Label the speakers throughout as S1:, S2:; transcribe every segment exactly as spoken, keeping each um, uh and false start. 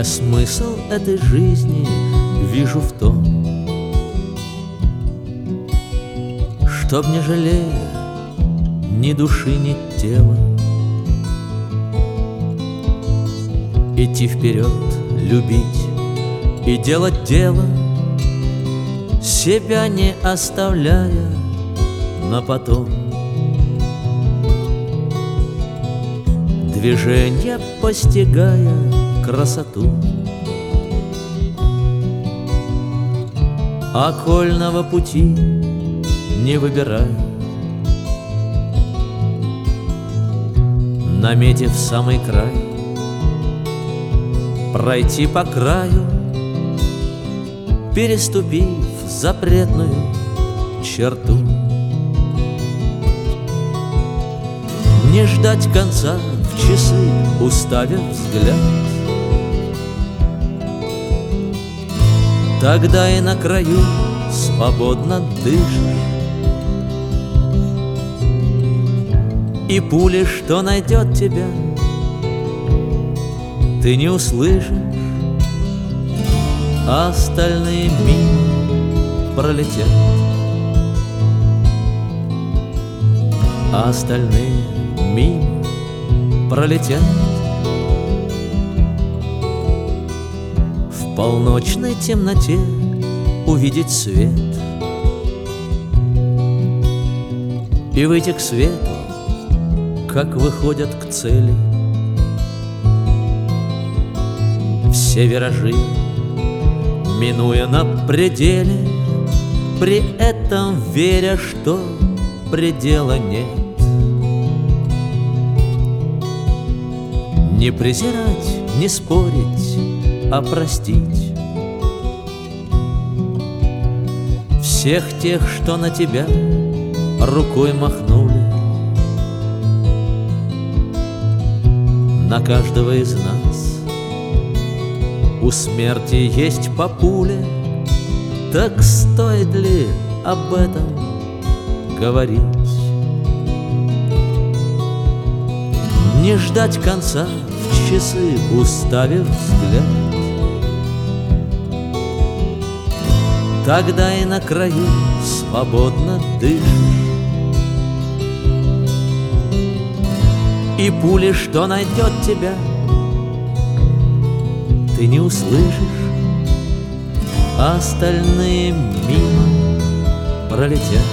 S1: Я смысл этой жизни вижу в том, чтоб, не жалея ни души, ни тела, идти вперед, любить и делать дело, себя не оставляя на потом. Движения постигая красоту окольного пути не выбирая, наметив самый край, пройти по краю, переступив запретную черту. Не ждать конца в часы, уставив взгляд, тогда и на краю свободно дышишь. И пули, что найдет тебя, ты не услышишь, а остальные мимо пролетят, а остальные мимо пролетят. В полночной темноте увидеть свет и выйти к свету, как выходят к цели все виражи, минуя на пределе, при этом веря, что предела нет. Не презирать, не спорить, а простить всех тех, что на тебя рукой махнули. На каждого из нас у смерти есть по пуле, так стоит ли об этом говорить? Не ждать конца в часы, уставив взгляд, тогда и на краю свободно дышишь. И пули, что найдет тебя, ты не услышишь, а остальные мимо пролетят,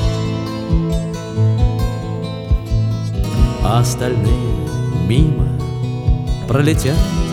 S1: а остальные мимо пролетят.